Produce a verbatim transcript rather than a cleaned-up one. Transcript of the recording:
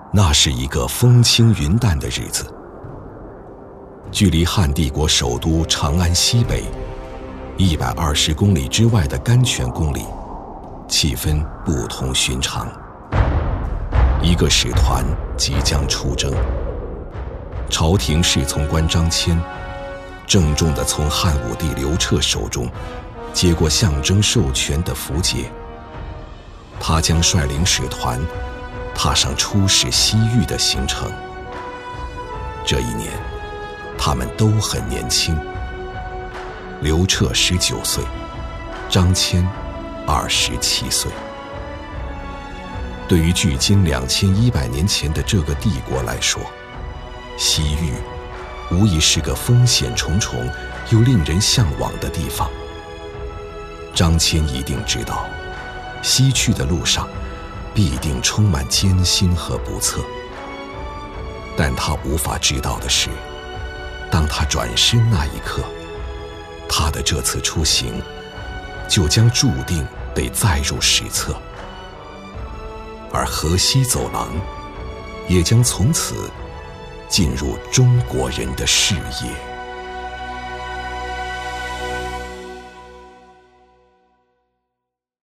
那是一个风轻云淡的日子，距离汉帝国首都长安西北一百二十公里之外的甘泉宫里，气氛不同寻常。一个使团即将出征，朝廷侍从官张骞郑重地从汉武帝刘彻手中接过象征授权的符节，他将率领使团踏上出使西域的行程。这一年，他们都很年轻，刘彻十九岁，张骞二十七岁。对于距今两千一百年前的这个帝国来说，西域无疑是个风险重重又令人向往的地方。张骞一定知道，西去的路上必定充满艰辛和不测。但他无法知道的是，当他转身那一刻，他的这次出行就将注定得载入史册，而河西走廊也将从此进入中国人的视野。